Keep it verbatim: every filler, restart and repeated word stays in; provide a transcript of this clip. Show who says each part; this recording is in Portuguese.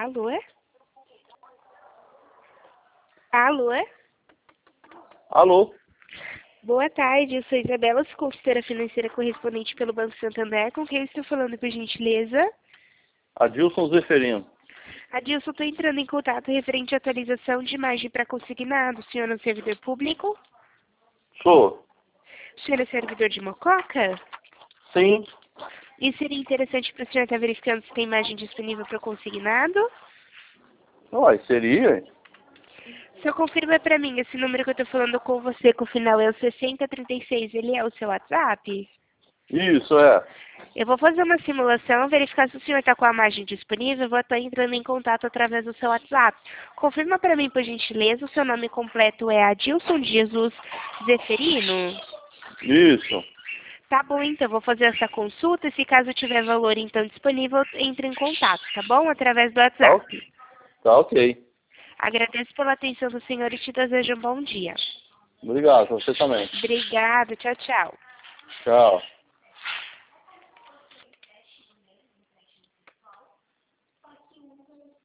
Speaker 1: Alô? Alô?
Speaker 2: Alô?
Speaker 1: Boa tarde, eu sou Isabela, sou consultora financeira correspondente pelo Banco Santander. Com quem eu estou falando, por gentileza?
Speaker 2: Adilson Zeferino.
Speaker 1: Adilson, estou entrando em contato referente à atualização de imagem para consignado. O senhor é um servidor público?
Speaker 2: Sou.
Speaker 1: O senhor é servidor de Mococa?
Speaker 2: Sim.
Speaker 1: E seria interessante para o senhor estar verificando se tem imagem disponível para consignado?
Speaker 2: Uai, seria?
Speaker 1: O senhor confirma para mim, esse número que eu estou falando com você, que o final é o sessenta trinta e seis, ele é o seu WhatsApp?
Speaker 2: Isso, é.
Speaker 1: Eu vou fazer uma simulação, verificar se o senhor está com a imagem disponível, eu vou estar entrando em contato através do seu WhatsApp. Confirma para mim, por gentileza, o seu nome completo é Adilson Jesus Zeferino?
Speaker 2: Isso.
Speaker 1: Tá bom, então, vou fazer essa consulta, e se caso tiver valor, então, disponível, entre em contato, tá bom? Através do
Speaker 2: Tá,
Speaker 1: WhatsApp.
Speaker 2: tá ok.
Speaker 1: Agradeço pela atenção do senhor e te desejo um bom dia.
Speaker 2: Obrigado, você também.
Speaker 1: Obrigada, tchau, tchau.
Speaker 2: Tchau.